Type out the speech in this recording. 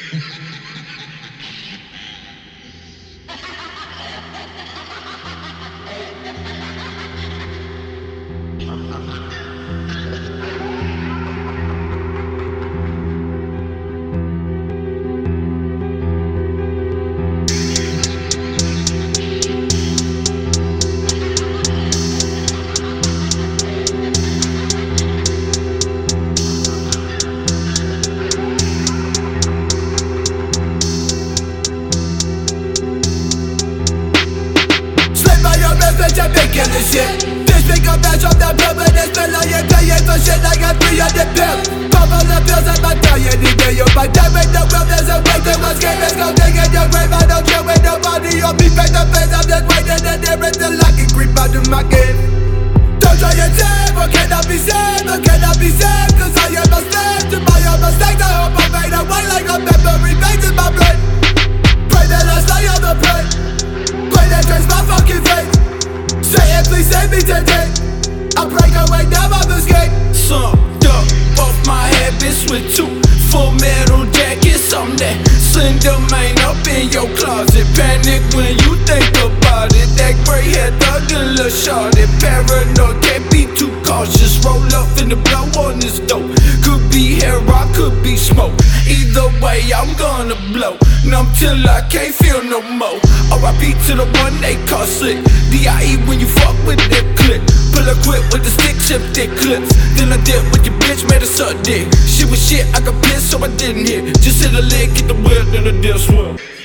I'm making this shit. This big a match of the pill, but it's been like you're paying for shit like a 300 pills. Pop all the pills at my dying day. You might die with the will, there's a way to escape. Let's go dig in your grave. I don't chill with nobody on me face to face. I'm just waiting and there until I can creep out of my game. Don't try and save, or can I be saved? Or can I be saved? Cause I am a slave to my own mistakes. I hope I made away like a memory banks in my brain. Pray that I stay on the plane. Pray that trace my fucking face. Say it, please save me today. I break away, now I'm escape. Sucked up off my head, bitch with 2 full metal jackets. I'm that slender man up in your closet. Panic when you think about it. That gray hair thug and little shorty. Paranoid, can't be too cautious. Roll up in the blow on this dope. Could be hair, I could be smoke. Either way, I'm gonna blow. Numb till I can't feel no more. R.I.P. to the one they call slick. D.I.E. when you fuck with that clip. Pull a quit with the stick, chip thick clips. Then I did with your bitch, made her suck dick. She was shit, I got pissed so I didn't hit. Just hit a leg, get the whip, then the deal swim.